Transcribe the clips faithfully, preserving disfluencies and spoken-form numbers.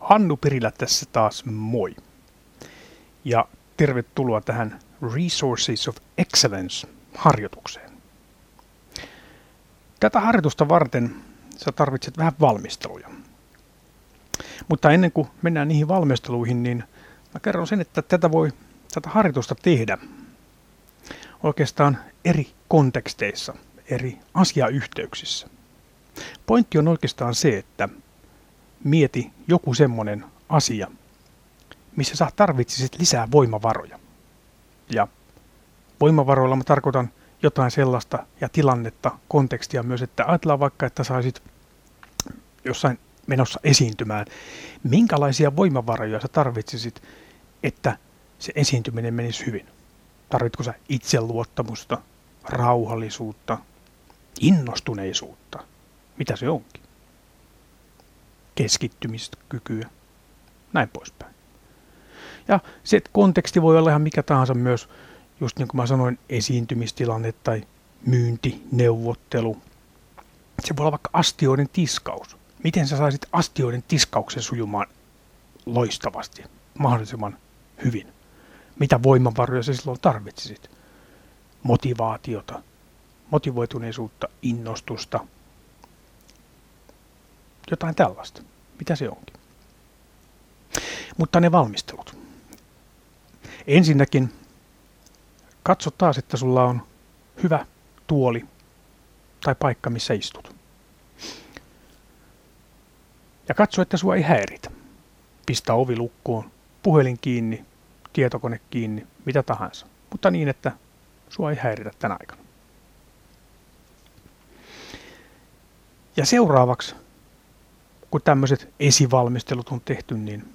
Hannu Pirilä tässä taas moi. Ja tervetuloa tähän Resources of Excellence-harjoitukseen. Tätä harjoitusta varten sä tarvitset vähän valmisteluja. Mutta ennen kuin mennään niihin valmisteluihin, niin mä kerron sen, että tätä voi tätä harjoitusta tehdä oikeastaan eri konteksteissa, eri asiayhteyksissä. Pointti on oikeastaan se, että mieti joku semmoinen asia, missä sä tarvitsisit lisää voimavaroja. Ja voimavaroilla mä tarkoitan jotain sellaista ja tilannetta, kontekstia myös, että ajatellaan vaikka, että saisit jossain menossa esiintymään, minkälaisia voimavaroja sä tarvitsisit, että se esiintyminen menisi hyvin. Tarvitko sä itseluottamusta, rauhallisuutta, innostuneisuutta, mitä se onkin? Keskittymiskykyä, näin poispäin. Ja se konteksti voi olla ihan mikä tahansa myös, just niin kuin mä sanoin, esiintymistilanne tai myynti, neuvottelu. Se voi olla vaikka astioiden tiskaus. Miten sä saisit astioiden tiskauksen sujumaan loistavasti, mahdollisimman hyvin? Mitä voimavaroja sä silloin tarvitsisit? Motivaatiota, motivoituneisuutta, innostusta, jotain tällaista. Mitä se onkin? Mutta ne valmistelut. Ensinnäkin katso taas, että sulla on hyvä tuoli tai paikka, missä istut. Ja katso, että sua ei häiritä. Pistä ovi lukkoon, puhelin kiinni, tietokone kiinni, mitä tahansa. Mutta niin, että sua ei häiritä tänä aikana. Ja seuraavaksi, kun tämmöiset esivalmistelut on tehty, niin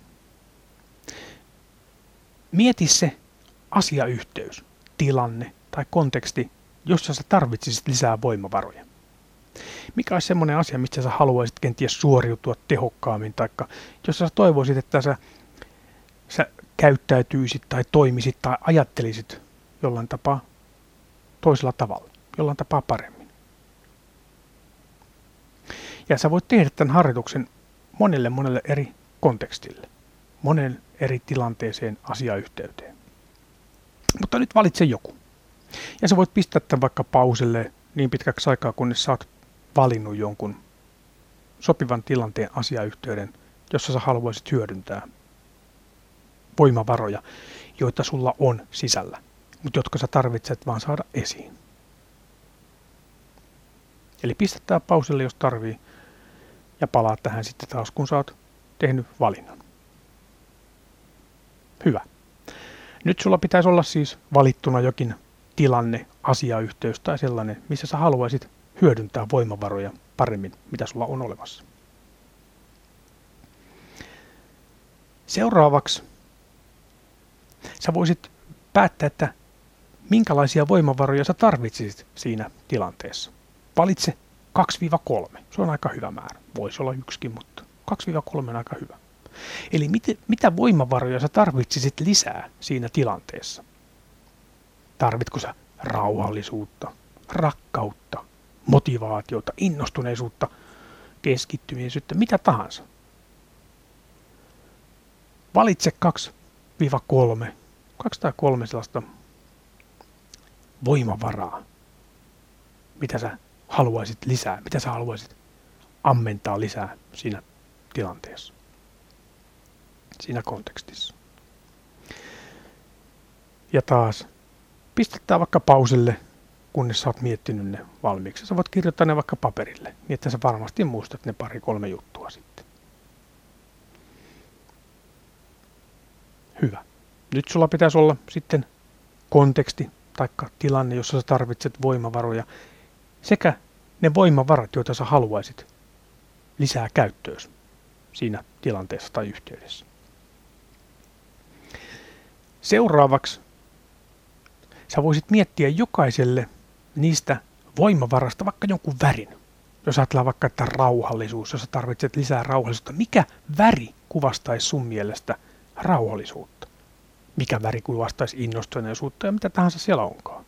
mieti se asiayhteys, tilanne tai konteksti, jossa sä tarvitsisit lisää voimavaroja. Mikä olisi semmoinen asia, mistä sä haluaisit kenties suoriutua tehokkaammin, tai jos sä toivoisit, että sä, sä käyttäytyisit tai toimisit tai ajattelisit jollain tapaa toisella tavalla, jollain tapaa paremmin. Ja sä voit tehdä tämän harjoituksen monelle monelle eri kontekstille, monen eri tilanteeseen, asiayhteyteen. Mutta nyt valitse joku. Ja sä voit pistää tämän vaikka pauselle niin pitkäksi aikaa, kunnes sä oot valinnut jonkun sopivan tilanteen, asiayhteyden, jossa sä haluaisit hyödyntää voimavaroja, joita sulla on sisällä, mutta jotka sä tarvitset vaan saada esiin. Eli pistä tää pauselle, jos tarvii, ja palaa tähän sitten taas, kun sä oot tehnyt valinnan. Hyvä. Nyt sulla pitäisi olla siis valittuna jokin tilanne, asiayhteys tai sellainen, missä sä haluaisit hyödyntää voimavaroja paremmin, mitä sulla on olemassa. Seuraavaksi sä voisit päättää, että minkälaisia voimavaroja sä tarvitsisit siinä tilanteessa. Valitse kaksi kolme. Se on aika hyvä määrä. Voisi olla yksikin, mutta kaksi kolme on aika hyvä. Eli mit, mitä voimavaroja sä tarvitsisit lisää siinä tilanteessa? Tarvitko sä rauhallisuutta, rakkautta, motivaatiota, innostuneisuutta, keskittymisyyttä, mitä tahansa? Valitse kaksi kolme, kaksi tai kolme sellaista voimavaraa, mitä sä haluaisit lisää, mitä sä haluaisit ammentaa lisää siinä tilanteessa, siinä kontekstissa. Ja taas pistetään vaikka pauselle, kunnes sä oot miettinyt ne valmiiksi. Sä voit kirjoittaa ne vaikka paperille, niin että sä varmasti muistat ne pari kolme juttua sitten. Hyvä. Nyt sulla pitäisi olla sitten konteksti tai tilanne, jossa sä tarvitset voimavaroja, sekä ne voimavarat, joita sä haluaisit lisää käyttöösi siinä tilanteessa tai yhteydessä. Seuraavaksi sä voisit miettiä jokaiselle niistä voimavarasta vaikka jonkun värin. Jos ajatellaan vaikka, että rauhallisuus, jos sä tarvitset lisää rauhallisuutta, mikä väri kuvastaisi sun mielestä rauhallisuutta? Mikä väri kuvastaisi innostuneisuutta ja mitä tahansa siellä onkaan?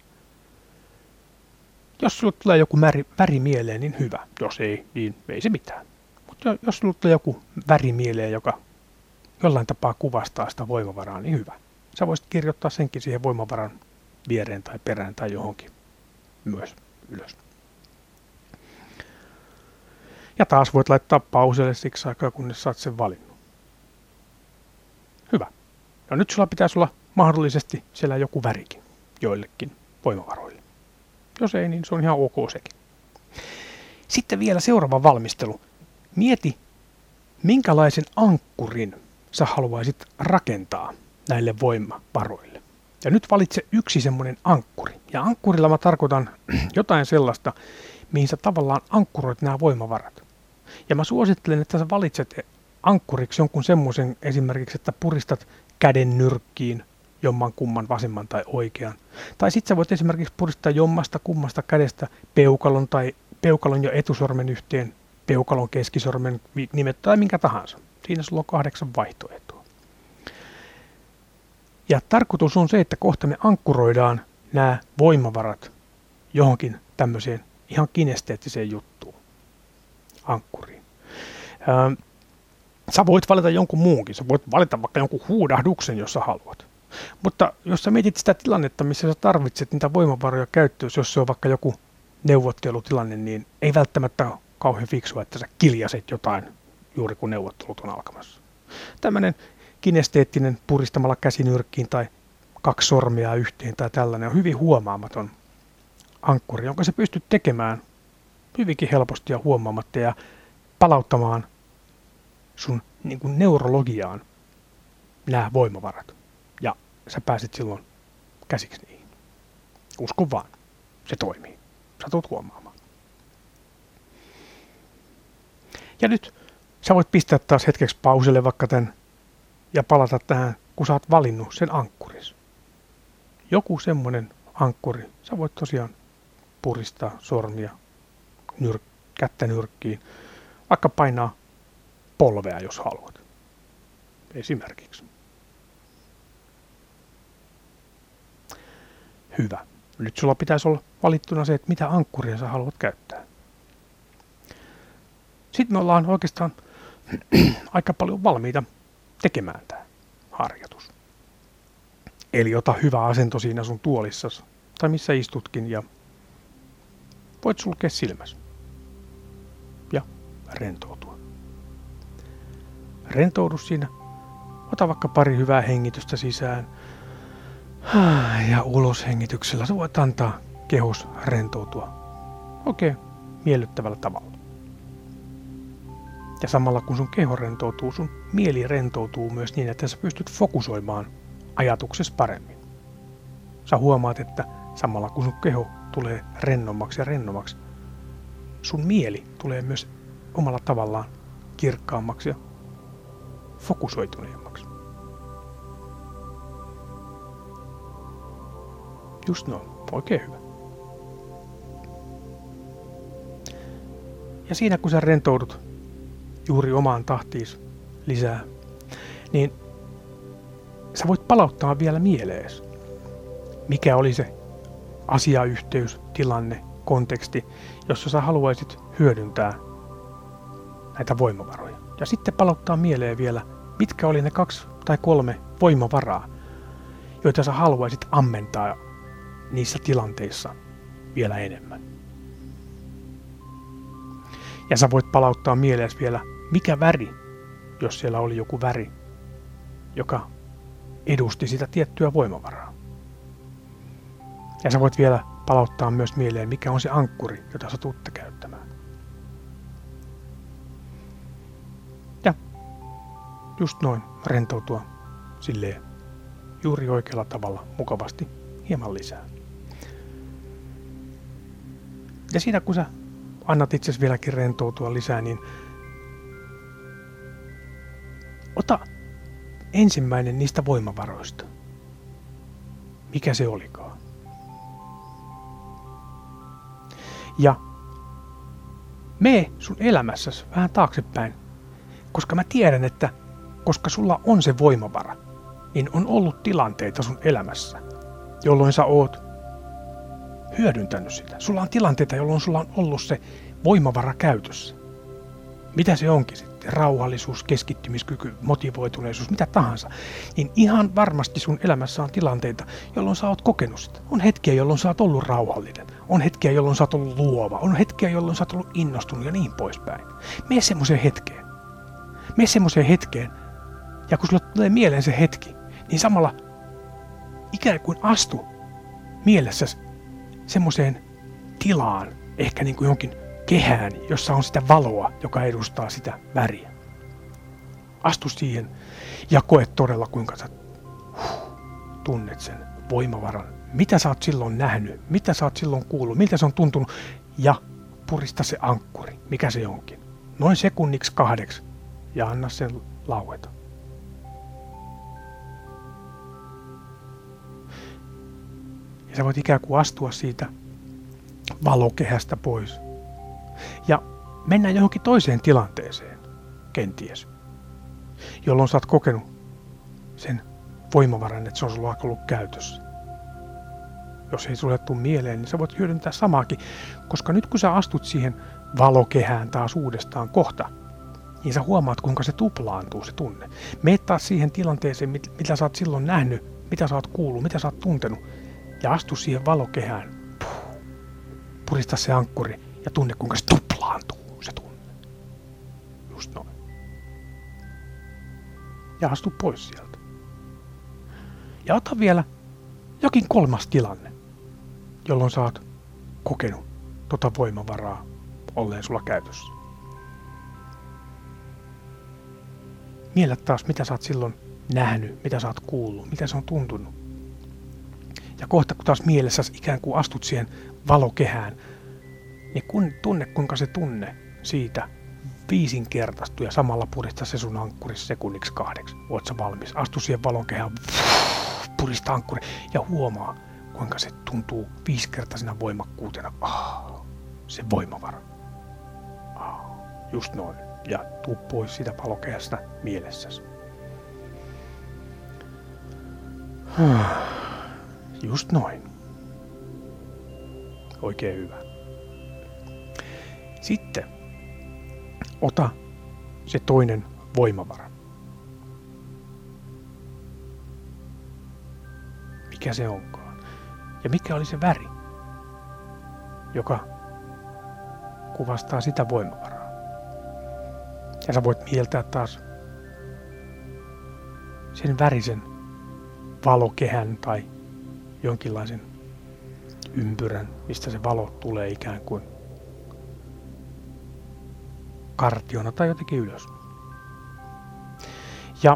Jos sulle tulee joku väri, väri mieleen, niin hyvä. Jos ei, niin ei se mitään. Mutta jos sulle tulee joku väri mieleen, joka jollain tapaa kuvastaa sitä voimavaraa, niin hyvä. Sä voisit kirjoittaa senkin siihen voimavaran viereen tai perään tai johonkin myös ylös. Ja taas voit laittaa pauselle siksi aikaa, kunnes saat sen valinnut. Hyvä. No nyt sulla pitäisi olla mahdollisesti siellä joku värikin joillekin voimavaroille. Jos ei, niin se on ihan ok sekin. Sitten vielä seuraava valmistelu. Mieti, minkälaisen ankkurin sä haluaisit rakentaa näille voimavaroille. Ja nyt valitse yksi semmoinen ankkuri. Ja ankkurilla mä tarkoitan jotain sellaista, mihin sä tavallaan ankkuroit nämä voimavarat. Ja mä suosittelen, että sä valitset ankkuriksi jonkun semmoisen esimerkiksi, että puristat käden nyrkkiin jomman kumman vasemman tai oikean. Tai sit sä voit esimerkiksi puristaa jommasta kummasta kädestä peukalon tai peukalon ja etusormen yhteen, peukalon keskisormen nimet tai minkä tahansa. Siinä sulla on kahdeksan vaihtoehtoa. Ja tarkoitus on se, että kohta me ankkuroidaan nämä voimavarat johonkin tämmöiseen ihan kinesteettiseen juttuun, ankkuriin. Ää, sä voit valita jonkun muunkin, sä voit valita vaikka jonkun huudahduksen, jos sä haluat. Mutta jos sä mietit sitä tilannetta, missä sä tarvitset niitä voimavaroja käyttöön, jos se on vaikka joku neuvottelutilanne, niin ei välttämättä ole kauhean fiksua, että sä kiljaset jotain juuri kun neuvottelut on alkamassa. Tämmöinen kinesteettinen puristamalla käsinyrkkiin tai kaksi sormia yhteen tai tällainen on hyvin huomaamaton ankkuri, jonka sä pystyt tekemään hyvinkin helposti ja huomaamatta ja palauttamaan sun niin kuin neurologiaan nämä voimavarat. Ja sä pääset silloin käsiksi niihin. Usko vaan, se toimii. Sä tulet huomaamaan. Ja nyt sä voit pistää taas hetkeksi pauselle vaikka tämän ja palata tähän, kun sä oot valinnut sen ankkuris. Joku semmonen ankkuri. Sä voit tosiaan puristaa sormia, nyrk, kättä nyrkkiin, vaikka painaa polvea, jos haluat. Esimerkiksi. Hyvä. Nyt sulla pitäisi olla valittuna se, että mitä ankkuria sä haluat käyttää. Sitten me ollaan oikeastaan aika paljon valmiita tekemään tämä harjoitus. Eli ota hyvä asento siinä sun tuolissasi tai missä istutkin ja voit sulkea silmäsi ja rentoutua. Rentoudu siinä. Ota vaikka pari hyvää hengitystä sisään ja ulos hengityksellä sä voit antaa kehos rentoutua oikein miellyttävällä tavalla. Ja samalla kun sun keho rentoutuu, sun mieli rentoutuu myös niin, että sä pystyt fokusoimaan ajatuksesi paremmin. Sä huomaat, että samalla kun sun keho tulee rennommaksi ja rennommaksi, sun mieli tulee myös omalla tavallaan kirkkaammaksi ja fokusoituneemmaksi. Just noin, oikein hyvä. Ja siinä kun sä rentoudut juuri omaan tahtiis lisää, niin sä voit palauttaa vielä mieleesi, mikä oli se asiayhteys, tilanne, konteksti, jossa sä haluaisit hyödyntää näitä voimavaroja. Ja sitten palauttaa mieleen vielä, mitkä oli ne kaksi tai kolme voimavaraa, joita sä haluaisit ammentaa niissä tilanteissa vielä enemmän. Ja sä voit palauttaa mieleesi vielä, mikä väri, jos siellä oli joku väri, joka edusti sitä tiettyä voimavaraa. Ja sä voit vielä palauttaa myös mieleen, mikä on se ankkuri, jota sä tuutte käyttämään. Ja just noin rentoutua silleen juuri oikealla tavalla mukavasti hieman lisää. Ja siinä kun sä annat itsesi vieläkin rentoutua lisää, niin ota ensimmäinen niistä voimavaroista. Mikä se olikaan? Ja mene sun elämässäsi vähän taaksepäin, koska mä tiedän, että koska sulla on se voimavara, niin on ollut tilanteita sun elämässä, jolloin sä oot hyödyntänyt sitä. Sulla on tilanteita, jolloin sulla on ollut se voimavara käytössä. Mitä se onkin sitten? rauhallisuus, keskittymiskyky, motivoituneisuus, mitä tahansa, niin ihan varmasti sun elämässä on tilanteita, jolloin sä oot kokenut sitä. On hetkiä, jolloin sä oot ollut rauhallinen. On hetkiä, jolloin sä oot ollut luova. On hetkiä, jolloin sä oot ollut innostunut ja niin poispäin. Mene semmoiseen hetkeen. Mene semmoiseen hetkeen. Ja kun sulle tulee mieleen se hetki, niin samalla ikään kuin astu mielessäsi semmoiseen tilaan, ehkä niin kuin jonkin kehään, jossa on sitä valoa, joka edustaa sitä väriä. Astu siihen ja koe todella, kuinka sä huh, tunnet sen voimavaran. Mitä sä oot silloin nähnyt, mitä sä oot silloin kuullut, miltä se on tuntunut, ja purista se ankkuri, mikä se onkin. Noin sekunniksi kahdeksi, ja anna sen laueta. Ja sä voit ikään kuin astua siitä valokehästä pois. Ja mennään johonkin toiseen tilanteeseen, kenties, jolloin sä oot kokenut sen voimavaran, että se on sulla ollut käytössä. Jos ei sulle tule mieleen, niin sä voit hyödyntää samaakin, koska nyt kun sä astut siihen valokehään taas uudestaan kohta, niin sä huomaat, kuinka se tuplaantuu se tunne. Meet taas siihen tilanteeseen, mitä sä oot silloin nähnyt, mitä sä oot kuullut, mitä sä oot tuntenut, ja astu siihen valokehään. Puh, purista se ankkuri ja tunne, kuinka se tuplaantuu se tunne. Just noin. Ja astu pois sieltä. Ja ota vielä jokin kolmas tilanne, jolloin sä oot kokenut tota voimavaraa olleen sulla käytössä. Miellä taas, mitä sä oot silloin nähnyt, mitä sä oot kuullut, mitä se on tuntunut. Ja kohta kun taas mielessäsi ikään kuin astut siihen valokehään, niin kun, tunne kuinka se tunne siitä viisinkertaistuu ja samalla purista se sun ankkurissa sekunniksi kahdeksi. Oot sä valmis? Astu siihen valokehään, purista ankkuri ja huomaa, kuinka se tuntuu viisikertaisena voimakkuutena. Ah, se voimavara. Ah, just noin. Ja tuu pois siitä valokehästä mielessäsi. Just noin. Oikein hyvä. Sitten ota se toinen voimavara. Mikä se onkaan? Ja mikä oli se väri, joka kuvastaa sitä voimavaraa? Ja sä voit mieltää taas sen värisen valokehän tai jonkinlaisen ympyrän, mistä se valo tulee ikään kuin kartiona tai jotenkin ylös. Ja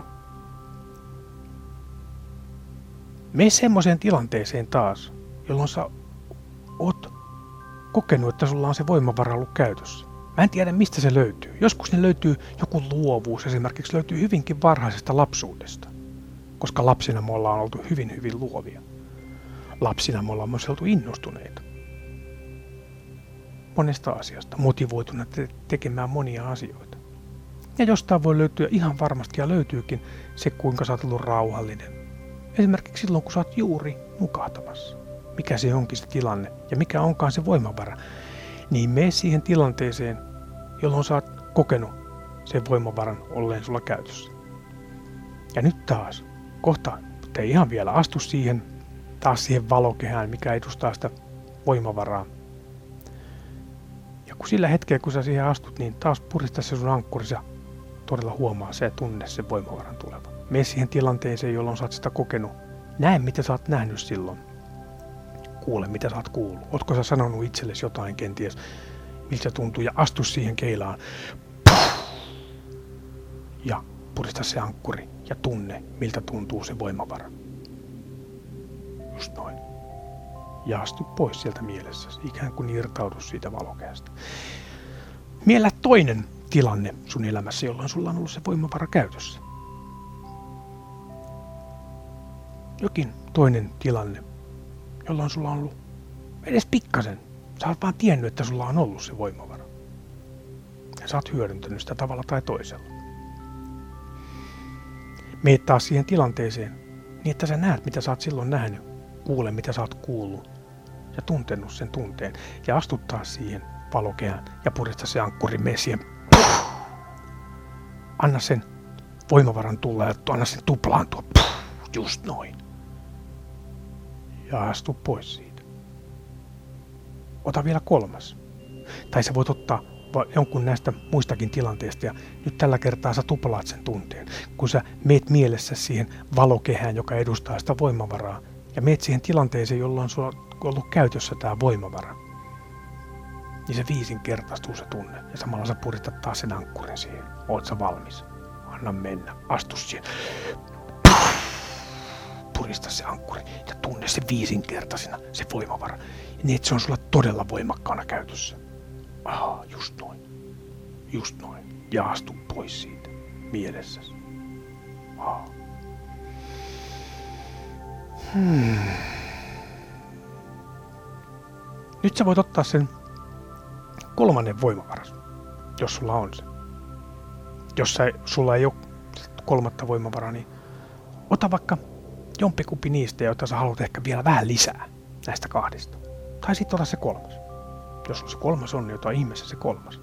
mene semmoiseen tilanteeseen taas, jolloin sä oot kokenut, että sulla on se voimavara ollut käytössä. Mä en tiedä, mistä se löytyy. Joskus ne löytyy, joku luovuus esimerkiksi löytyy hyvinkin varhaisesta lapsuudesta, koska lapsina me ollaan oltu hyvin, hyvin luovia. Lapsina me ollaan myös oltu innostuneita monesta asiasta, motivoituneita te- tekemään monia asioita. Ja jostain voi löytyä ihan varmasti ja löytyykin se, kuinka sä oot ollut rauhallinen. Esimerkiksi silloin, kun sä oot juuri nukahtamassa. Mikä se onkin se tilanne ja mikä onkaan se voimavara. Niin mene siihen tilanteeseen, jolloin sä oot kokenut sen voimavaran olleen sulla käytössä. Ja nyt taas, kohta, te ihan vielä astu siihen, taas siihen valokehään, mikä edustaa sitä voimavaraa. Ja kun sillä hetkellä, kun sä siihen astut, niin taas purista se sun ankkurisi ja todella huomaa se ja tunne sen voimavaran tulevan. Mene siihen tilanteeseen, jolloin sä oot sitä kokenut. Näe, mitä sä oot nähnyt silloin. Kuule, mitä sä oot kuullut. Ootko sä sanonut itsellesi jotain kenties, miltä se tuntuu, ja astu siihen keilaan. Ja purista se ankkuri ja tunne, miltä tuntuu se voimavara. Just noin. Ja astu pois sieltä mielessäsi, ikään kuin irtaudu siitä valokehästä. Miellä toinen tilanne sun elämässä, jolloin sulla on ollut se voimavara käytössä. Jokin toinen tilanne, jolloin sulla on ollut edes pikkasen. Sä oot vaan tiennyt, että sulla on ollut se voimavara. Ja sä oot hyödyntänyt sitä tavalla tai toisella. Meet taas siihen tilanteeseen, niin että sä näet, mitä sä oot silloin nähnyt. Kuule, mitä sä oot kuullut. Ja tuntenut sen tunteen. Ja astut taas siihen valokehään ja purista se ankkuri, mene siihen. Anna sen voimavaran tulla ja anna sen tuplaantua. Puh, just noin. Ja astu pois siitä. Ota vielä kolmas. Tai sä voit ottaa jonkun näistä muistakin tilanteista ja nyt tällä kertaa sä tuplaat sen tunteen. Kun sä meet mielessä siihen valokehään, joka edustaa sitä voimavaraa ja meet siihen tilanteeseen, jolloin sulla on ollut käytössä tää voimavara, niin se viisinkertaistuu se tunne ja samalla sä puristat taas sen ankkurin siihen. Oot sä valmis? Anna mennä. Astu siihen. Purista se ankkuri ja tunne se viisinkertaisena, se voimavara. Niin, että se on sulla todella voimakkaana käytössä. Aha, just noin. Just noin. Ja astu pois siitä mielessäsi. Aha. Hmm. Nyt sä voit ottaa sen kolmannen voimavaras, jos sulla on se. Jos sä, sulla ei ole kolmatta voimavaraa, niin ota vaikka jompikumpi niistä, joita sä haluat ehkä vielä vähän lisää näistä kahdesta. Tai sitten ota se kolmas. Jos se kolmas on, niin ota ihmeessä se kolmas.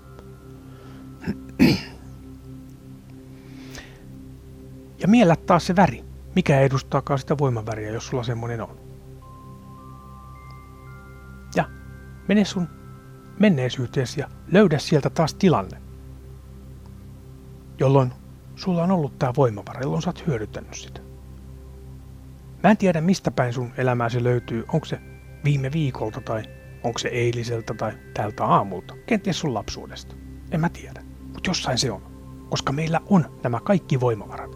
Ja miellä taas se väri. Mikä edustaakaan sitä voimaväriä, jos sulla semmonen on. Ja mene sun menneisyyteesi ja löydä sieltä taas tilanne, jolloin sulla on ollut tää voimavara, jolloin sä oot hyödyttänyt sitä. Mä en tiedä, mistä päin sun elämääsi löytyy. Onko se viime viikolta tai onko se eiliseltä tai tältä aamulta. Kenties sun lapsuudesta. En mä tiedä. Mutta jossain se on. Koska meillä on nämä kaikki voimavarat.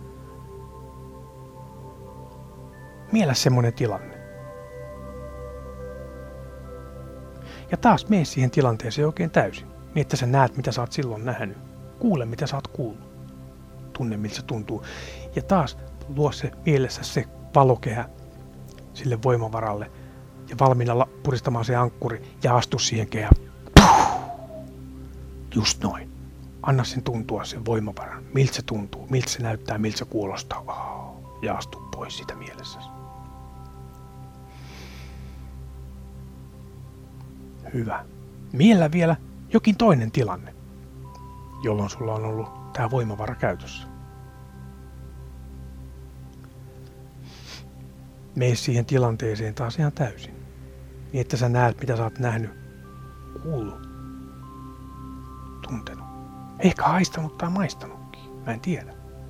Miellä semmonen tilanne. Ja taas mene siihen tilanteeseen oikein täysin. Niin että sä näet, mitä sä oot silloin nähnyt. Kuule, mitä sä oot kuullut. Tunne, miltä se tuntuu. Ja taas luo se mielessä se valokehä sille voimavaralle. Ja valmiina puristamaan se ankkuri ja astu siihen kehään. Just noin. Anna sen tuntua sen voimavaran. Miltä se tuntuu, miltä se näyttää, miltä se kuulostaa. Oh, ja astu pois sitä mielessäsi. Hyvä. Miellä vielä jokin toinen tilanne, jolloin sulla on ollut tää voimavara käytössä. Mene siihen tilanteeseen taas ihan täysin. Niin että sä näet, mitä sä oot nähnyt, kuullut, tuntenut. Ehkä haistanut tai maistanutkin. Mä en tiedä.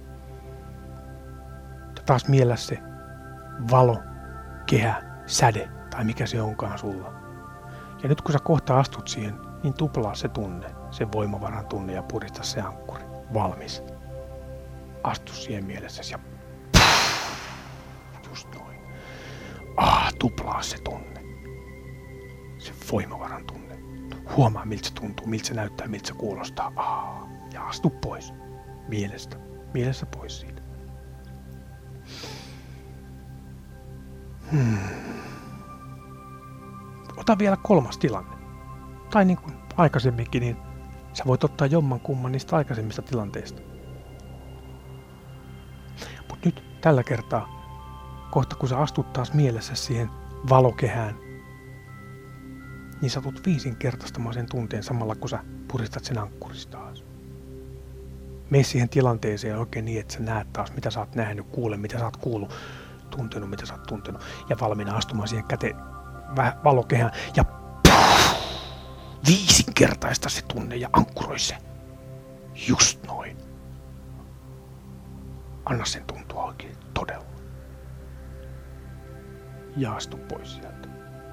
Ja taas miellä se valo, kehä, säde tai mikä se onkaan sulla. Ja nyt kun sä kohta astut siihen, niin tuplaa se tunne, se voimavaran tunne ja purista se ankkuri. Valmis. Astu siihen mielessäsi ja just noin. Ah, tuplaa se tunne. Se voimavaran tunne. Huomaa miltä se tuntuu, miltä se näyttää, miltä se kuulostaa. Ah, ja astu pois. Mielestä. Mielessä pois siitä. Hmm. Ota vielä kolmas tilanne. Tai niin kuin aikaisemminkin, niin sä voit ottaa jomman kumman niistä aikaisemmista tilanteista. Mut nyt tällä kertaa, kohta kun sä astut taas mielessä siihen valokehään, niin sä tulet viisinkertaistamaan sen tunteen samalla kun sä puristat sen ankkurista taas. Mene siihen tilanteeseen oikein niin, että sä näet taas mitä sä oot nähnyt, kuule mitä sä oot kuullut, tuntenut mitä sä oot tuntenut ja valmiina astumaan siihen käteen valokehään ja viisinkertaista se tunne ja ankkuroi se. Just noin. Anna sen tuntua oikein todella. Ja astu pois sieltä.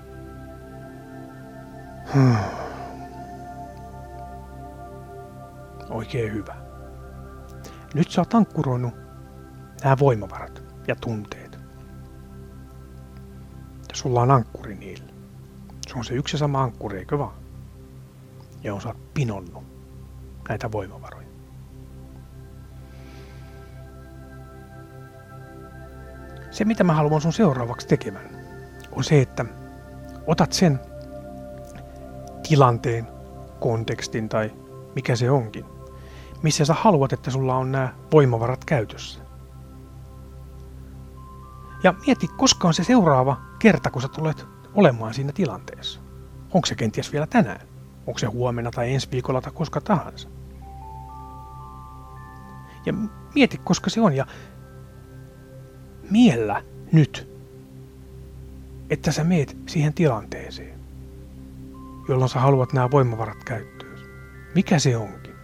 Hmm. Oikein hyvä. Nyt sä oot ankkuroinut nämä voimavarat ja tunteet. Ja sulla on ankkuri niillä. Se on se yksi ja sama ankkuri, eikö vaan? Ja on sä oot pinonnut näitä voimavaroja. Se mitä mä haluan sun seuraavaksi tekemään on se, että otat sen tilanteen, kontekstin tai mikä se onkin, missä sä haluat, että sulla on nämä voimavarat käytössä. Ja mieti, koska on se seuraava kerta, kun sä tulet olemaan siinä tilanteessa. Onko se kenties vielä tänään? Onko se huomenna tai ensi viikolla tai koska tahansa? Ja mieti, koska se on. Ja miellä nyt, että sä meet siihen tilanteeseen, jolloin sä haluat nämä voimavarat käyttöön. Mikä se onkin?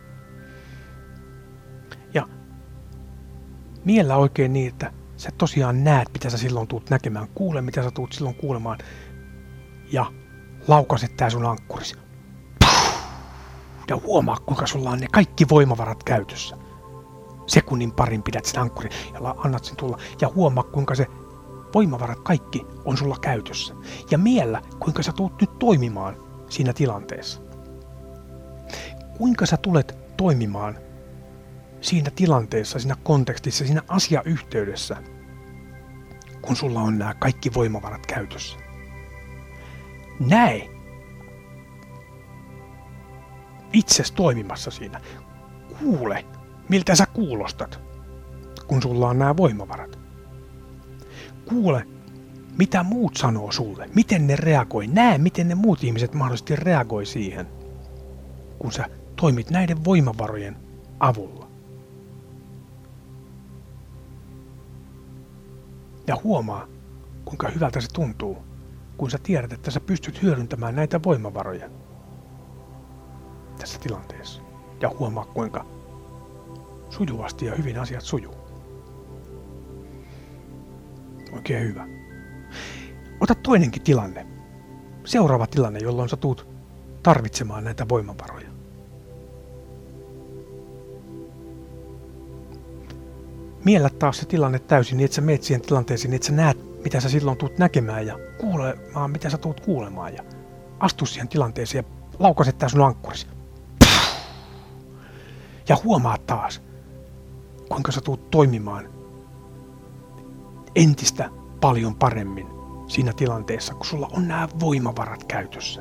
Ja miellä oikein niin, että sä tosiaan näet, mitä sä silloin tuut näkemään, kuule, mitä sä tuut silloin kuulemaan, ja laukaset tää sun ankkurisi. Ja huomaa, kuinka sulla on ne kaikki voimavarat käytössä. Sekunnin parin pidät sen ankkurin ja annat sen tulla. Ja huomaa, kuinka se voimavarat kaikki on sulla käytössä. Ja miellä, kuinka sä tulet nyt toimimaan siinä tilanteessa. Kuinka sä tulet toimimaan siinä tilanteessa, siinä kontekstissa, siinä asiayhteydessä, kun sulla on nämä kaikki voimavarat käytössä. Näe itses toimimassa siinä. Kuule, miltä sä kuulostat, kun sulla on nämä voimavarat. Kuule, mitä muut sanoo sulle, miten ne reagoi. Näe, miten ne muut ihmiset mahdollisesti reagoi siihen, kun sä toimit näiden voimavarojen avulla. Ja huomaa, kuinka hyvältä se tuntuu, kun sä tiedät, että sä pystyt hyödyntämään näitä voimavaroja tässä tilanteessa. Ja huomaa, kuinka sujuvasti ja hyvin asiat sujuu. Oikein hyvä. Ota toinenkin tilanne. Seuraava tilanne, jolloin sä tuut tarvitsemaan näitä voimavaroja. Miellä taas se tilanne täysin, niin että sä meet siihen tilanteeseen, niin että sä näet, mitä sä silloin tuut näkemään ja kuulemaan, mitä sä tuut kuulemaan. Ja astu siihen tilanteeseen ja laukaset tää sun ankkurisi. Ja huomaa taas, kuinka sä tuut toimimaan entistä paljon paremmin siinä tilanteessa, kun sulla on nämä voimavarat käytössä.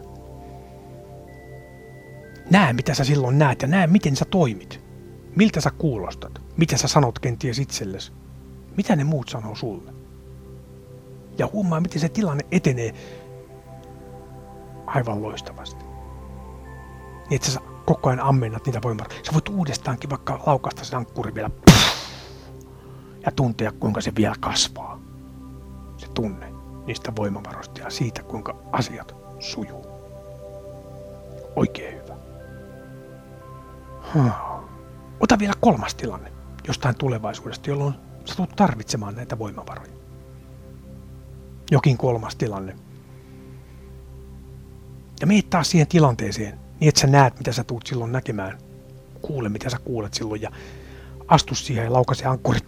Näe, mitä sä silloin näet ja näe, miten sä toimit. Miltä sä kuulostat. Mitä sä sanot kenties itsellesi. Mitä ne muut sanoo sulle. Ja huomaa, miten se tilanne etenee aivan loistavasti. Niin, että sä koko ajan ammennat niitä voimavaroja. Sä voit uudestaankin vaikka laukaista sen ankkurin vielä ja tuntea, kuinka se vielä kasvaa. Se tunne niistä voimavaroista ja siitä, kuinka asiat sujuu. Oikein hyvä. Hmm. Ota vielä kolmas tilanne jostain tulevaisuudesta, jolloin sä tulet tarvitsemaan näitä voimavaroja. Jokin kolmas tilanne. Ja meet taas siihen tilanteeseen, niin että sä näet, mitä sä tulet silloin näkemään. Kuule, mitä sä kuulet silloin ja astu siihen ja laukaise ankkurit.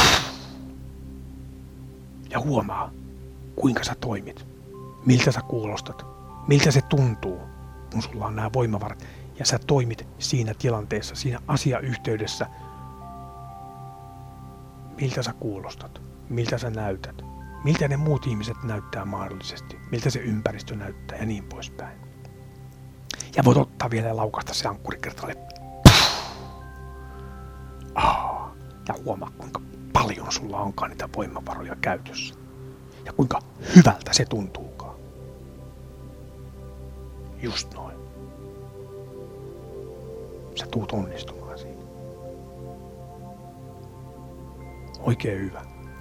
Ja huomaa, kuinka sä toimit. Miltä sä kuulostat. Miltä se tuntuu, kun sulla on nämä voimavarat. Ja sä toimit siinä tilanteessa, siinä asiayhteydessä. Miltä sä kuulostat. Miltä sä näytät. Miltä ne muut ihmiset näyttää mahdollisesti. Miltä se ympäristö näyttää ja niin poispäin. Ja voit ottaa vielä ja laukasta se ankkuri kertalle. Oh, ja huomaa, kuinka paljon sulla onkaan niitä voimavaroja käytössä. Ja kuinka hyvältä se tuntuukaan. Just noin. Sä tuut onnistumaan siinä. Oikein hyvä.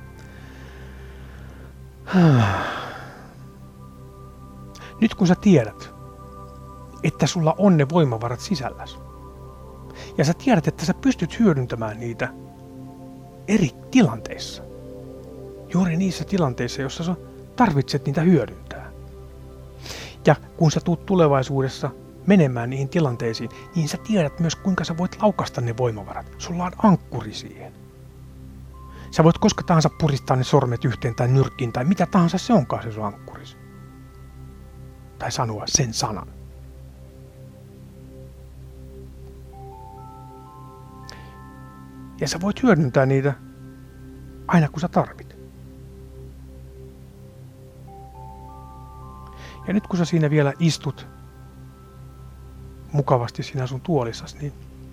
Nyt kun sä tiedät, että sulla on ne voimavarat sisälläsi, ja sä tiedät, että sä pystyt hyödyntämään niitä eri tilanteissa, juuri niissä tilanteissa, joissa sä tarvitset niitä hyödyntää. Ja kun sä tuut tulevaisuudessa menemään niihin tilanteisiin, niin sä tiedät myös, kuinka sä voit laukasta ne voimavarat. Sulla on ankkuri siihen. Sä voit koska tahansa puristaa ne sormet yhteen tai nyrkkiin tai mitä tahansa se onkaan se sun ankkuris. Tai sanoa sen sanan. Ja sä voit hyödyntää niitä aina kun sä tarvit. Ja nyt kun sä siinä vielä istut mukavasti siinä sun tuolissas, niin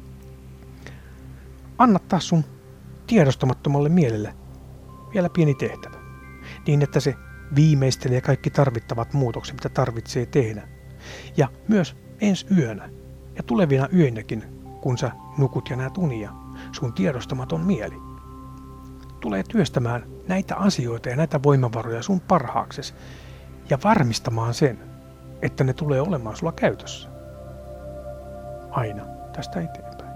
anna taas sun tiedostamattomalle mielelle vielä pieni tehtävä. Niin, että se viimeistelee kaikki tarvittavat muutokset, mitä tarvitsee tehdä. Ja myös ensi yönä ja tulevina yöinäkin, kun sä nukut ja näet unia, sun tiedostamaton mieli tulee työstämään näitä asioita ja näitä voimavaroja sun parhaaksesi ja varmistamaan sen, että ne tulee olemaan sulla käytössä. Aina tästä eteenpäin.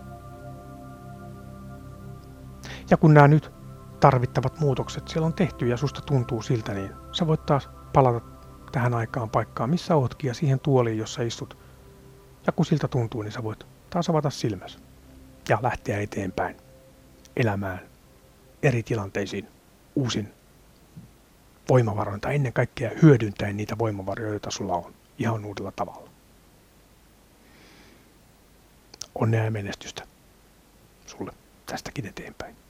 Ja kun nämä nyt tarvittavat muutokset siellä on tehty ja susta tuntuu siltä, niin sä voit taas palata tähän aikaan paikkaan, missä ootkin ja siihen tuoliin, jossa istut. Ja kun siltä tuntuu, niin sä voit taas avata silmäsi ja lähteä eteenpäin elämään eri tilanteisiin uusin voimavaroin tai ennen kaikkea hyödyntäen niitä voimavaroja, joita sulla on ihan uudella tavalla. Onnea ja menestystä sulle tästäkin eteenpäin.